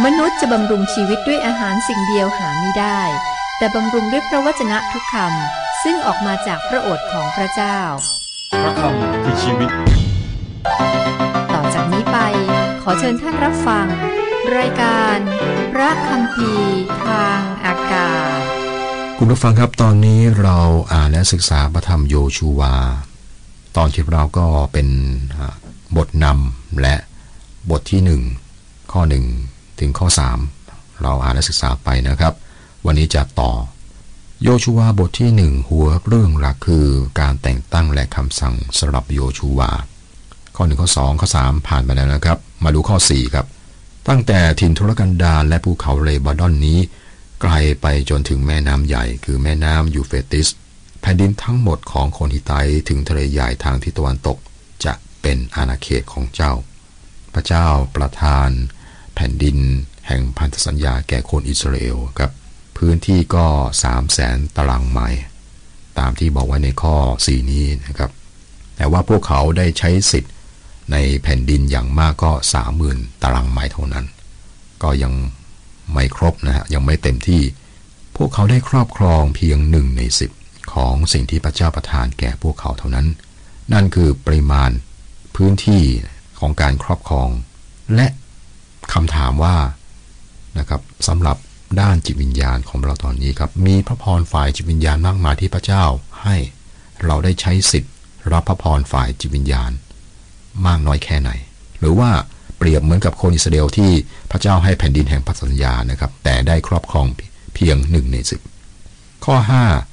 มนุษย์จะบำรุงชีวิตด้วยอาหารสิ่งเดียวหาไม่ได้แต่บำรุงด้วยพระวจนะทุกคำซึ่งออกมาจากพระโอษฐ์ของพระเจ้าพระคำคือชีวิตต่อจากนี้ไปขอเชิญท่านรับฟังรายการพระคัมภีร์ทางอากาศคุณผู้ฟังครับตอนนี้เราอ่านและศึกษาพระธรรมโยชูวาตอนที่เราก็เป็นบทนำและบทที่1ข้อ1ถึงข้อ3เราอ่านและศึกษาไปนะครับวันนี้จะต่อโยชูวาบทที่1หัวเรื่องหลักคือการแต่งตั้งและคำสั่งสำหรับโยชูวาข้อ1ข้อ2ข้อ3ผ่านไปแล้วนะครับมาดูข้อ4ครับตั้งแต่ถิ่นทุรกันดารและภูเขาเลบานอนนี้ไกลไปจนถึงแม่น้ำใหญ่คือแม่น้ำยูเฟรติสแผ่นดินทั้งหมดของคนฮิตไตถึงทะเลใหญ่ทางทิศตะวันตกจะเป็นอาณาเขตของเจ้าพระเจ้าประทานแผ่นดินแห่งพันธสัญญาแก่คนอิสราเอลครับพื้นที่ก็ 300,000 ตารางไมล์ตามที่บอกไว้ในข้อ4นี้นะครับแต่ว่าพวกเขาได้ใช้สิทธิ์ในแผ่นดินอย่างมากก็ 30,000 ตารางไมล์เท่านั้นก็ยังไม่ครบนะฮะยังไม่เต็มที่พวกเขาได้ครอบครองเพียง1 ใน 10ของสิ่งที่พระเจ้าประทานแก่พวกเขาเท่านั้นนั่นคือปริมาณพื้นที่ของการครอบครองและคำถามว่านะครับสำหรับด้านจิตวิญญาณของเราตอนนี้ครับมีพระพรฝ่ายจิตวิญญาณมากมายที่พระเจ้าให้เราได้ใช้สิทธิ์รับพระพรฝ่ายจิตวิญญาณมากน้อยแค่ไหนหรือว่าเปรียบเหมือนกับคนอิสราเอลที่พระเจ้าให้แผ่นดินแห่งพันธสัญญานะครับแต่ได้ครอบครองเพียง1 ใน 10ข้อ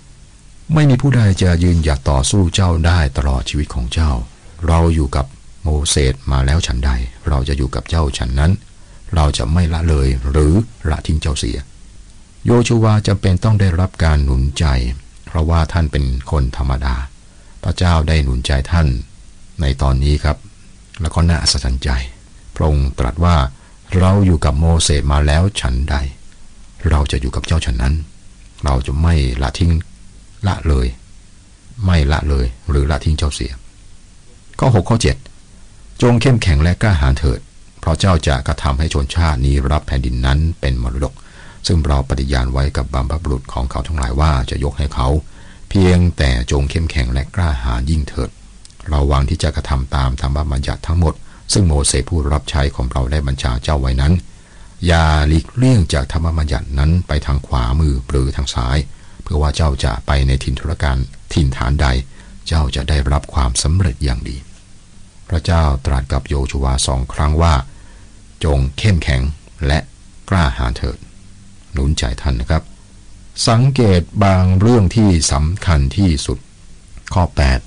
5ไม่มีผู้ใดจะยืนหยัดต่อสู้เจ้าได้ตลอดชีวิตของเจ้าเราอยู่กับโมเสสมาแล้วฉันใดเราจะอยู่กับเจ้าฉันนั้นเราจะไม่ละเลยหรือละทิ้งเจ้าเสียโยชูวาจำเป็นต้องได้รับการหนุนใจเพราะว่าท่านเป็นคนธรรมดาพระเจ้าได้หนุนใจท่านในตอนนี้ครับแล้วก็น่าอัศจรรย์ใจพระองค์ตรัสว่าเราอยู่กับโมเสสมาแล้วฉันใดเราจะอยู่กับเจ้าฉันนั้นเราจะไม่ละทิ้งละเลยไม่ละเลยหรือละทิ้งเจ้าเสียข้อ6ข้อ7จงเข้มแข็งและกล้าหาญเถิดเพราะเจ้าจะกระทำให้ชนชาตินี้รับแผ่นดินนั้นเป็นมรดกซึ่งเราปฏิญาณไว้กับบรรพบุรุษของเขาทั้งหลายว่าจะยกให้เขาเพียงแต่จงเข้มแข็งและกล้าหาญยิ่งเถิดเราหวังที่จะกระทำตามธรรมบัญญัติทั้งหมดซึ่งโมเสสผู้รับใช้ของเราได้บัญชาเจ้าไว้นั้นอย่าหลีกเลี่ยงจากธรรมบัญญัตินั้นไปทางขวามือหรือทางซ้ายเพื่อว่าเจ้าจะไปในถิ่นทุรกันถิ่นฐานใดเจ้าจะได้รับความสำเร็จอย่างดีพระเจ้าตรัสกับโยชูวา2 ครั้งว่าจงเข้มแข็งและกล้าหาญเถิดหนุนใจท่านนะครับสังเกตบางเรื่องที่สำคัญที่สุดข้อ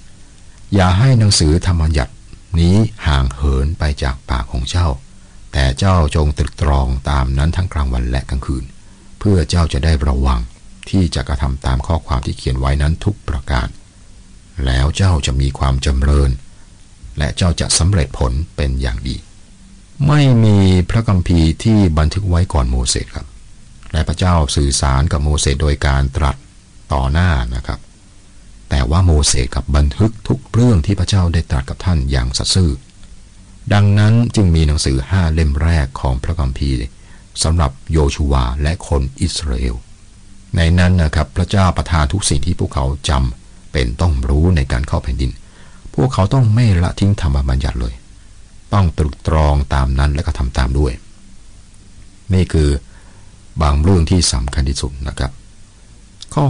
8อย่าให้หนังสือธรรมบัญญัตินี้ห่างเหินไปจากปากของเจ้าแต่เจ้าจงตรึกตรองตามนั้นทั้งกลางวันและกลางคืนเพื่อเจ้าจะได้ระวังที่จะกระทำตามข้อความที่เขียนไว้นั้นทุกประการแล้วเจ้าจะมีความจำเริญและเจ้าจะสำเร็จผลเป็นอย่างดีไม่มีพระคัมภีร์ที่บันทึกไว้ก่อนโมเสสครับและพระเจ้าสื่อสารกับโมเสสโดยการตรัสต่อหน้านะครับแต่ว่าโมเสสกับบันทึกทุกเรื่องที่พระเจ้าได้ตรัสกับท่านอย่างสัตย์ซื่อดังนั้นจึงมีหนังสือ5 เล่มแรกของพระคัมภีร์สำหรับโยชูวาและคนอิสราเอลในนั้นนะครับพระเจ้าประทานทุกสิ่งที่พวกเขาจำเป็นต้องรู้ในการเข้าแผ่นดินพวกเขาต้องไม่ละทิ้งธรรมบัญญัติเลยต้องตรึกตรองตามนั้นและก็ทำตามด้วยนี่คือบางเรื่องที่สำคัญที่สุดนะครับข้อ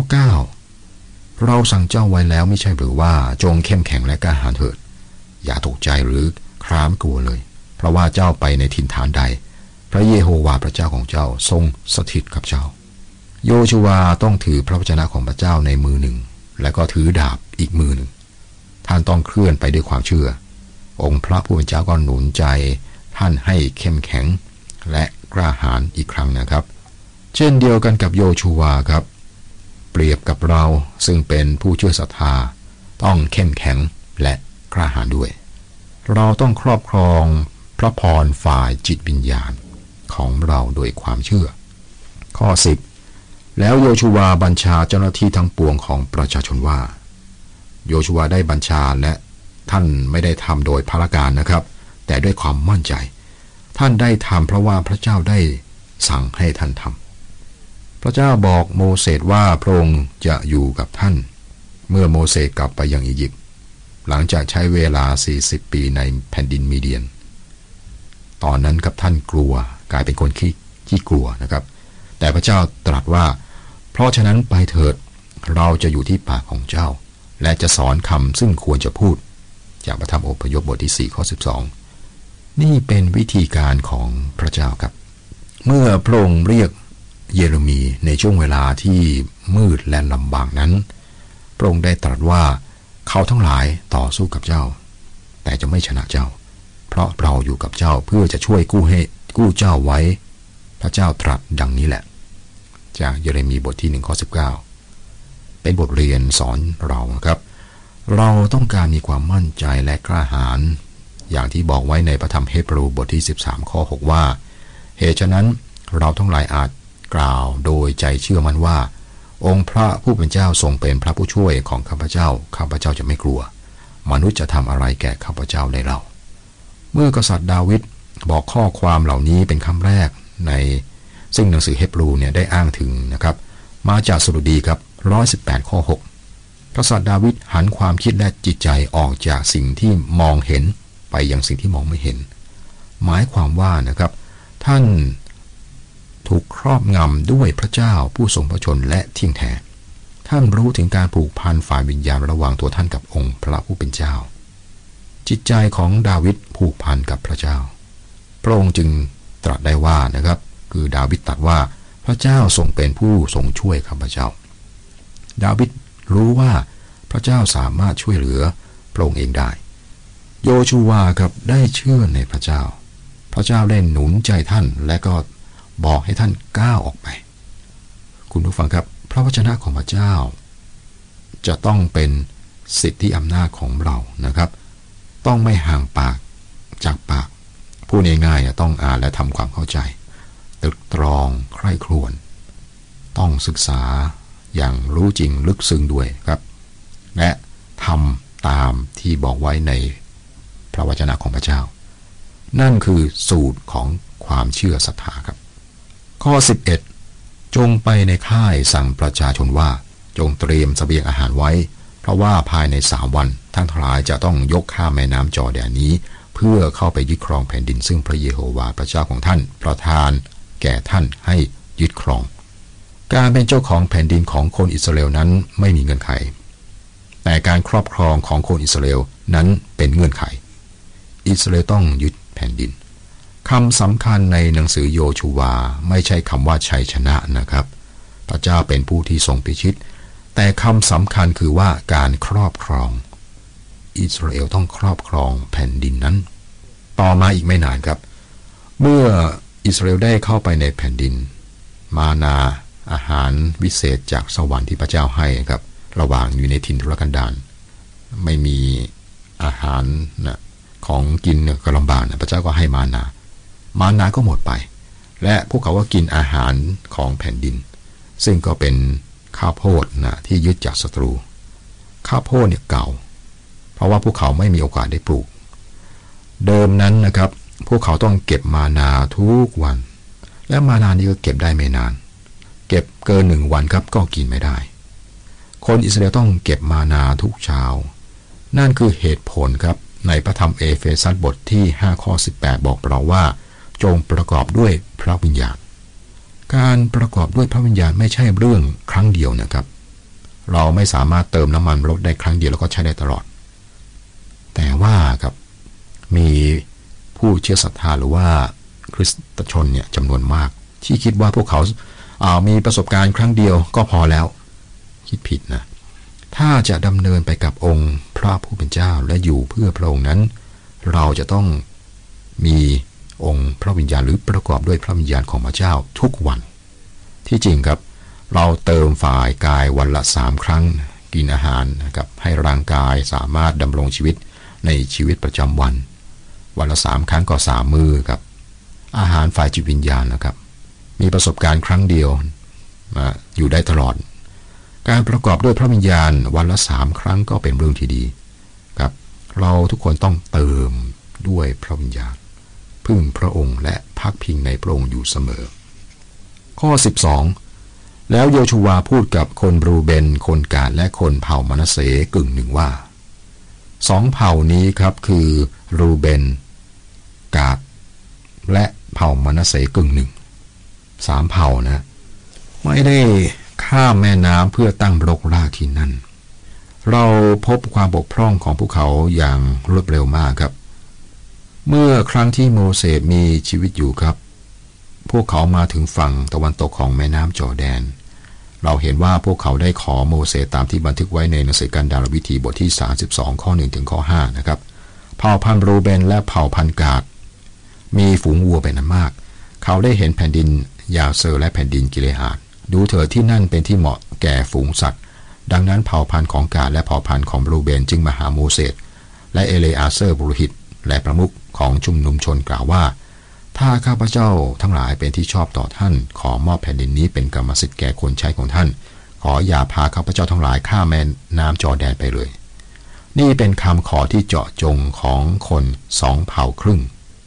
9เราสั่งเจ้าไว้แล้วไม่ใช่หรือว่าจงเข้มแข็งและกล้าหาญเถิดอย่าตกใจหรือคร้ามกลัวเลยเพราะว่าเจ้าไปในถิ่นฐานใดพระเยโฮวาห์พระเจ้าของเจ้าทรงสถิตกับเจ้าโยชูวาต้องถือพระวจนะของพระเจ้าในมือหนึ่งและก็ถือดาบอีกมือหนึ่งท่านต้องเคลื่อนไปด้วยความเชื่อองค์พระผู้เป็นเจ้าก็หนุนใจท่านให้เข้มแข็งและกล้าหาญอีกครั้งนะครับเช่นเดียวกันกับโยชูวาครับเปรียบกับเราซึ่งเป็นผู้เชื่อศรัทธาต้องเข้มแข็งและกล้าหาญด้วยเราต้องครอบครองพระพรฝ่ายจิตวิญญาณของเราโดยความเชื่อข้อ10แล้วโยชูวาบัญชาเจ้าหน้าที่ทั้งปวงของประชาชนว่าโยชูวาได้บัญชาและท่านไม่ได้ทำโดยพละการนะครับแต่ด้วยความมั่นใจท่านได้ทำเพราะว่าพระเจ้าได้สั่งให้ท่านทำพระเจ้าบอกโมเสสว่าพระองค์จะอยู่กับท่านเมื่อโมเสสกลับไปยังอียิปต์หลังจากใช้เวลา40 ปีในแผ่นดินมีเดียนตอนนั้นครับท่านกลัวกลายเป็นคนขี้กลัวนะครับแต่พระเจ้าตรัสว่าเพราะฉะนั้นไปเถิดเราจะอยู่ที่ปากของเจ้าและจะสอนคำซึ่งควรจะพูดจากพระธรรมอพยพบทที่4 ข้อ 12นี่เป็นวิธีการของพระเจ้าครับเมื่อพระองค์เรียกเยเรมีในช่วงเวลาที่มืดและลำบากนั้นพระองค์ได้ตรัสว่าเขาทั้งหลายต่อสู้กับเจ้าแต่จะไม่ชนะเจ้าเพราะเราอยู่กับเจ้าเพื่อจะช่วยกู้เจ้าไว้พระเจ้าตรัสดังนี้แหละจากเยเรมีบทที่1 ข้อ 19เป็นบทเรียนสอนเราครับเราต้องการมีความมั่นใจและกล้าหาญอย่างที่บอกไว้ในพระธรรมเฮบรูบทที่13 ข้อ 6ว่าเหตุฉะนั้นเราทั้งหลายอาจกล่าวโดยใจเชื่อมั่นว่าองค์พระผู้เป็นเจ้าทรงเป็นพระผู้ช่วยของข้าพเจ้าจะไม่กลัวมนุษย์จะทำอะไรแก่ข้าพเจ้าในเราเมื่อกษัตริย์ดาวิดบอกข้อความเหล่านี้เป็นคำแรกในซึ่งหนังสือเฮบรูเนี่ยได้อ้างถึงนะครับมาจากสดุดีครับ118 ข้อ 6กษัตริย์ดาวิดหันความคิดและจิตใจออกจากสิ่งที่มองเห็นไปยังสิ่งที่มองไม่เห็นหมายความว่านะครับท่านถูกครอบงำด้วยพระเจ้าผู้ทรงพระชนและเที่ยงแท้ท่านรู้ถึงการผูกพันฝ่ายวิญญาณระหว่างตัวท่านกับองค์พระผู้เป็นเจ้าจิตใจของดาวิดผูกพันกับพระเจ้าพระองค์จึงตรัสได้ว่านะครับคือดาวิดตรัสว่าพระเจ้าทรงเป็นผู้ทรงช่วยข้าพเจ้าดาวิดรู้ว่าพระเจ้าสามารถช่วยเหลือพระองค์เองได้โยชูวาครับได้เชื่อในพระเจ้าพระเจ้าได้หนุนใจท่านและก็บอกให้ท่านก้าวออกไปคุณผู้ฟังครับพระวจนะของพระเจ้าจะต้องเป็นสิทธิอำนาจของเรานะครับต้องไม่ห่างปากจากปากพูดง่ายๆต้องอ่านและทำความเข้าใจตรึกตรองใคร่ครวญต้องศึกษาอย่างรู้จริงลึกซึ้งด้วยครับและทำตามที่บอกไว้ในพระวจนะของพระเจ้านั่นคือสูตรของความเชื่อศรัทธาครับข้อ 11จงไปในค่ายสั่งประชาชนว่าจงเตรียมเสบียงอาหารไว้เพราะว่าภายใน3 วันท่านทั้งหลายจะต้องยกข้ามแม่น้ำจอร์แดนนี้เพื่อเข้าไปยึดครองแผ่นดินซึ่งพระเยโฮวาห์พระเจ้าของท่านประทานแก่ท่านให้ยึดครองการเป็นเจ้าของแผ่นดินของคนอิสราเอลนั้นไม่มีเงื่อนไขแต่การครอบครองของคนอิสราเอลนั้นเป็นเงื่อนไขอิสราเอลต้องยึดแผ่นดินคำสำคัญในหนังสือโยชูวาไม่ใช่คำว่าชัยชนะนะครับพระเจ้าเป็นผู้ที่ทรงพิชิตแต่คำสำคัญคือว่าการครอบครองอิสราเอลต้องครอบครองแผ่นดินนั้นต่อมาอีกไม่นานครับเมื่ออิสราเอลได้เข้าไปในแผ่นดินมานาอาหารวิเศษจากสวรรค์ที่พระเจ้าให้ครับระหว่างอยู่ในถิ่นทุรกันดารไม่มีอาหารนะของกินก็ลำบากนะพระเจ้าก็ให้มานาก็หมดไปและพวกเขาก็กินอาหารของแผ่นดินซึ่งก็เป็นข้าวโพดนะที่ยึดจากศัตรูข้าวโพดเนี่ยเก่าเพราะว่าพวกเขาไม่มีโอกาสได้ปลูกเดิมนั้นนะครับพวกเขาต้องเก็บมานาทุกวันและมานานี้ก็เก็บได้ไม่นานเก็บเกิน1 วันครับก็กินไม่ได้คนอิสราเอลต้องเก็บมานาทุกเช้านั่นคือเหตุผลครับในพระธรรมเอเฟซัสบทที่5 ข้อ 18บอกเราว่าจงประกอบด้วยพระวิญญาณการประกอบด้วยพระวิญญาณไม่ใช่เรื่องครั้งเดียวนะครับเราไม่สามารถเติมน้ำมันรถได้ครั้งเดียวแล้วก็ใช้ได้ตลอดแต่ว่าครับมีผู้เชื่อศรัทธาหรือว่าคริสตชนเนี่ยจำนวนมากที่คิดว่าพวกเขามีประสบการณ์ครั้งเดียวก็พอแล้วคิดผิดนะถ้าจะดำเนินไปกับองค์พระผู้เป็นเจ้าและอยู่เพื่อพระองค์นั้นเราจะต้องมีองค์พระวิญญาณหรือประกอบด้วยพระวิญญาณของพระเจ้าทุกวันที่จริงครับเราเติมฝ่ายกายวันละ3 ครั้งกินอาหารนะครับให้ร่างกายสามารถดำรงชีวิตในชีวิตประจำวันละ3 ครั้งก็3 มื้อครับอาหารฝ่ายจิตวิญญาณนะครับมีประสบการณ์ครั้งเดียวอยู่ได้ตลอดการประกอบด้วยพระวิญญาณวันละ3 ครั้งก็เป็นเรื่องที่ดีครับเราทุกคนต้องเติมด้วยพระวิญญาณพึ่งพระองค์และพักพิงในพระองค์อยู่เสมอข้อ 12แล้วโยชูวาพูดกับคนรูเบนคนกาดและคนเผ่ามนาเสกึ่งหนึ่งว่าสองเผ่านี้ครับคือรูเบนกาดและเผ่ามนาเสกึ่งหนึ่ง3เผ่านะไม่ได้ข้ามแม่น้ำเพื่อตั้งรกรากที่นั่นเราพบความบกพร่องของพวกเขาอย่างรวดเร็วมากครับเมื่อครั้งที่โมเสสมีชีวิตอยู่ครับพวกเขามาถึงฝั่งตะวันตกของแม่น้ำจอร์แดนเราเห็นว่าพวกเขาได้ขอโมเสสตามที่บันทึกไว้ในหนังสือกันดารวิธีบทที่32ข้อ1ถึงข้อ5นะครับเผ่าพันธุ์รูเบนและเผ่าพันธุ์กาดมีฝูงวัวเป็นอันมากเขาได้เห็นแผ่นดินยาเซอร์และแผ่นดินกิเลอาดดูเถิดที่นั่นเป็นที่เหมาะแก่ฝูงสัตว์ดังนั้นเผ่าพันธุ์ของกาดและเผ่าพันธุ์ของรูเบนจึงมาหาโมเสสและเอเลอาเซอร์บุรุษและประมุขของชุมนุมชนกล่าวว่าถ้าข้าพเจ้าทั้งหลายเป็นที่ชอบต่อท่านขอมอบแผ่นดินนี้เป็นกรรมสิทธิ์แก่คนใช้ของท่านขออย่าพาข้าพเจ้าทั้งหลายข้ามแม่น้ำจอร์แดนไปเลยนี่เป็นคำขอที่เจาะจงของคน2เผ่าครึ่ง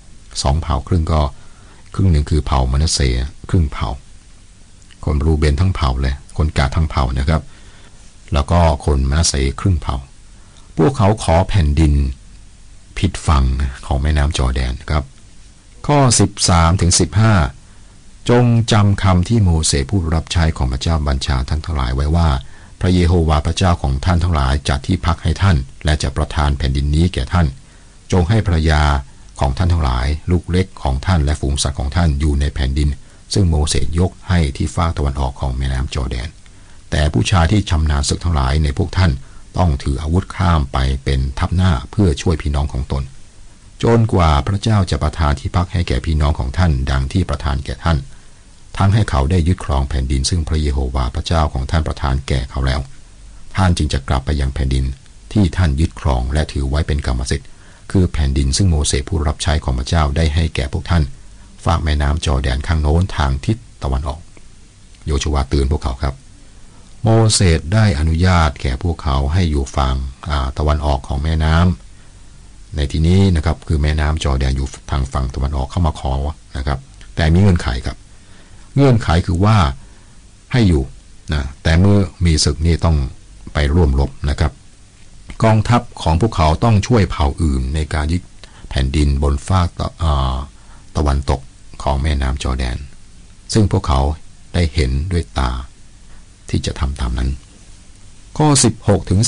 2เผ่าครึ่งก็ครึ่งหนึ่งคือเผ่ามนาเสครึ่งเผ่าคนรูเบนทั้งเผ่าเลยคนกาดทั้งเผ่านะครับแล้วก็คนมนาเสครึ่งเผ่าพวกเขาขอแผ่นดินผิดฝั่งของแม่น้ำจอร์แดนครับข้อ13ถึง15จงจำคำที่โมเสสผู้รับใช้ของพระเจ้าบัญชาท่านทั้งหลายไว้ว่าพระเยโฮวาห์พระเจ้าของท่านทั้งหลายจัดที่พักให้ท่านและจะประทานแผ่นดินนี้แก่ท่านจงให้ภรรยาของท่านทั้งหลายลูกเล็กของท่านและฝูงสัตว์ของท่านอยู่ในแผ่นดินซึ่งโมเสสยกให้ที่ฝั่งตะวันออกของแม่น้ำจอร์แดนแต่ผู้ชายที่ชำนาญศึกทั้งหลายในพวกท่านต้องถืออาวุธข้ามไปเป็นทัพหน้าเพื่อช่วยพี่น้องของตนจนกว่าพระเจ้าจะประทานที่พักให้แก่พี่น้องของท่านดังที่ประทานแก่ท่านทั้งให้เขาได้ยึดครองแผ่นดินซึ่งพระเยโฮวาห์พระเจ้าของท่านประทานแก่เขาแล้วท่านจึงจะกลับไปยังแผ่นดินที่ท่านยึดครองและถือไว้เป็นกรรมสิทธิ์คือแผ่นดินซึ่งโมเสสผู้รับใช้ของพระเจ้าได้ให้แก่พวกท่านฝั่งแม่น้ำจอร์แดนข้างโน้นทางทิศตะวันออกโยชูวาเตือนพวกเขาครับโมเสสได้อนุญาตแก่พวกเขาให้อยู่ฝั่งตะวันออกของแม่น้ำในที่นี้นะครับคือแม่น้ำจอร์แดนอยู่ทางฝั่งตะวันออกเข้ามาขอนะครับแต่มีเงื่อนไขครับเงื่อนไขคือว่าให้อยู่นะแต่เมื่อมีศึกนี่ต้องไปร่วมรบนะครับกองทัพของพวกเขาต้องช่วยเผ่าอื่นในการยึดแผ่นดินบนฝั่งตะวันตกของแม่น้ำจอร์แดนซึ่งพวกเขาได้เห็นด้วยตาที่จะทำตามนั้นข้อ16ถึง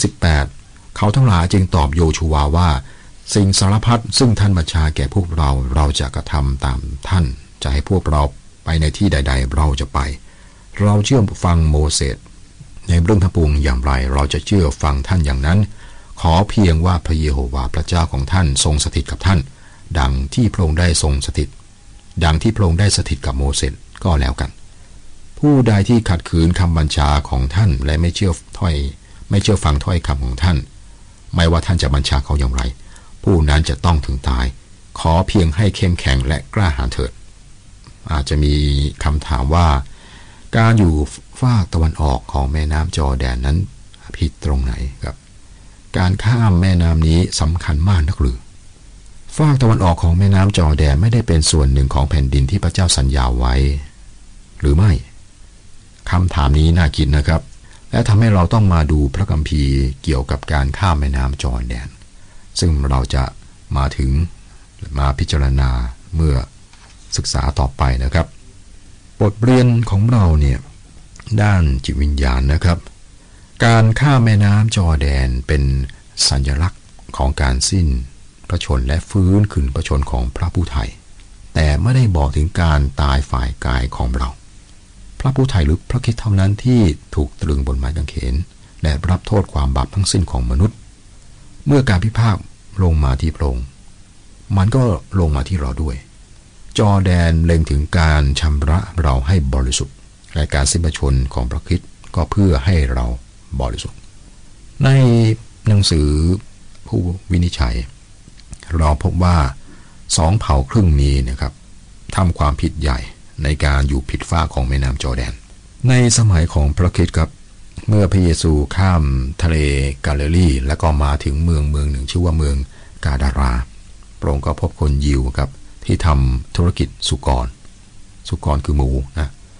18เขาทั้งหลายจึงตอบโยชูวาว่าสิ่งสารพัดซึ่งท่านบัญชาแก่พวกเราจะกระทำตามท่านจะให้พวกเราไปในที่ใดๆเราจะไปเราเชื่อฟังโมเสสในเรื่องทั้งปวงอย่างไรเราจะเชื่อฟังท่านอย่างนั้นขอเพียงว่าพระเยโฮวาห์พระเจ้าของท่านทรงสถิตกับท่านดังที่พระองค์ได้ทรงสถิตกับโมเสสก็แล้วกันผู้ใดที่ขัดขืนคำบัญชาของท่านและไม่เชื่อฟังถ้อยคำของท่านไม่ว่าท่านจะบัญชาเขาอย่างไรผู้นั้นจะต้องถึงตายขอเพียงให้เข้มแข็งและกล้าหาญเถิดอาจจะมีคำถามว่าการอยู่ฝั่งตะวันออกของแม่น้ำจอร์แดนนั้นผิดตรงไหนครับการข้ามแม่น้ำนี้สำคัญมากนักหรือฝั่งตะวันออกของแม่น้ำจอร์แดนไม่ได้เป็นส่วนหนึ่งของแผ่นดินที่พระเจ้าสัญญาไว้หรือไม่คำถามนี้น่าคิดนะครับและทำให้เราต้องมาดูพระคัมภีร์เกี่ยวกับการข้ามแม่น้ำจอร์แดนซึ่งเราจะมาพิจารณาเมื่อศึกษาต่อไปนะครับบทเรียนของเราเนี่ยด้านจิตวิญญาณนะครับการข้ามแม่น้ำจอร์แดนเป็นสัญลักษณ์ของการสิ้นพระชนและฟื้นคืนพระชนของพระผู้ไถ่แต่ไม่ได้บอกถึงการตายฝ่ายกายของเราพระผู้ไถ่หรือพระคริสต์เท่านั้นที่ถูกตรึงบนไม้กางเขนและรับโทษความบาปทั้งสิ้นของมนุษย์เมื่อการพิพากษาลงมาที่พระองค์มันก็ลงมาที่เราด้วยจอร์แดนเล็งถึงการชำระเราให้บริสุทธิ์และการสิ้นพระชนของพระคริสต์ก็เพื่อให้เราบริสุทธิ์ในหนังสือผู้วินิจฉัยเราพบว่า2เผ่าครึ่งนี้นะครับทำความผิดใหญ่ในการอยู่ผิดฝั่งของแม่น้ำจอร์แดนในสมัยของพระคริสต์ครับเมื่อพระเยซูข้ามทะเลกาลิลีแล้วก็มาถึงเมืองหนึ่งชื่อว่าเมืองกาดาราพระองค์ก็พบคนยิวครับที่ทำธุรกิจสุกรคือหมูนะ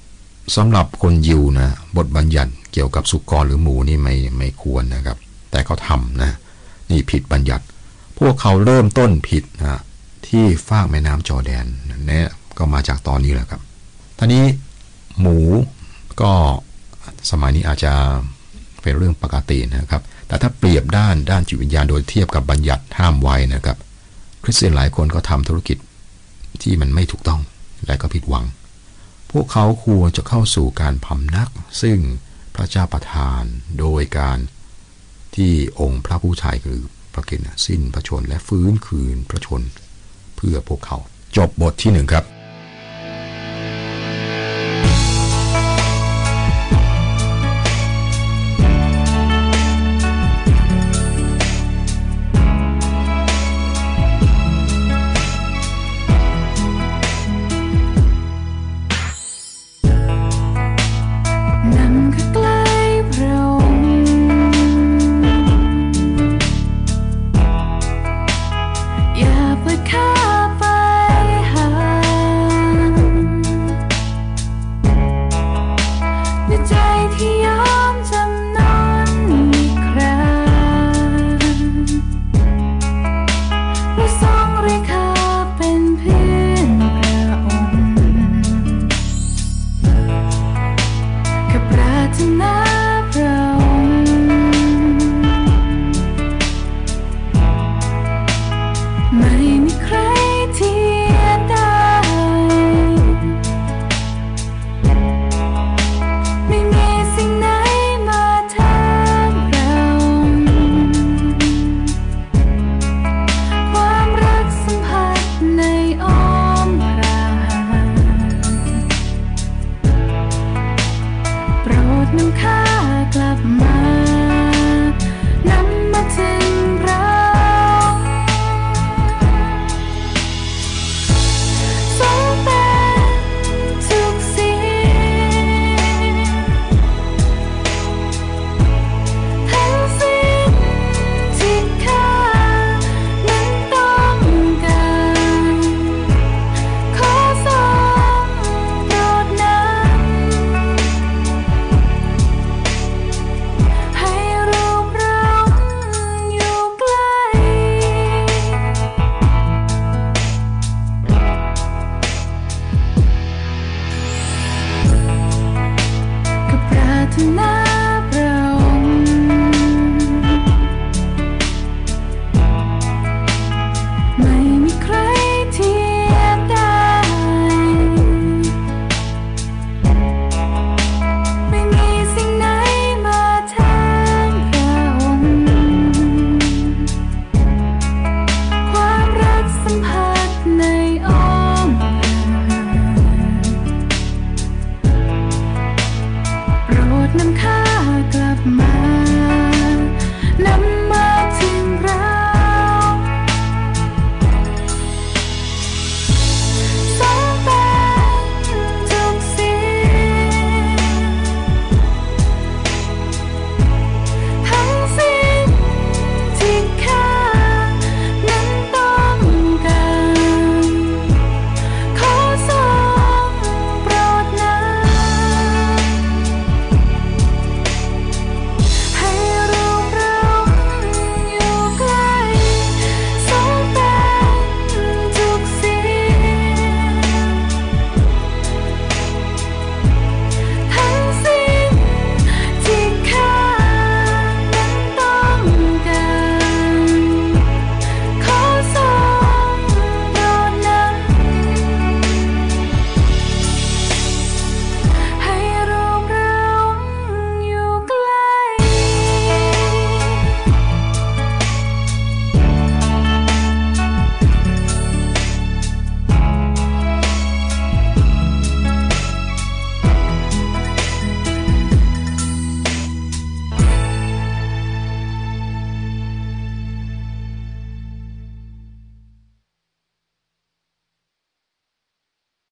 สำหรับคนยิวนะบทบัญญัติเกี่ยวกับสุกรหรือหมูนี่ไม่ควรนะครับแต่เขาทำนะนี่ผิดบัญญัติพวกเขาเริ่มต้นผิดนะที่ฟากแม่น้ำจอร์แดนเนี่ยก็มาจากตอนนี้แหละครับทีนี้หมูก็สมัยนี้อาจจะเป็นเรื่องปกตินะครับแต่ถ้าเปรียบด้านจิตวิญญาณโดยเทียบกับบัญญัติห้ามไว้นะครับคริสเตียนหลายคนก็ทำธุรกิจที่มันไม่ถูกต้องและก็ผิดหวังพวกเขาควรจะเข้าสู่การพำนักซึ่งพระเจ้าประทานโดยการที่องค์พระผู้ไถ่คือพระกิตสิ้นพระชนและฟื้นคืนพระชนเพื่อพวกเขาจบบทที่1ครับ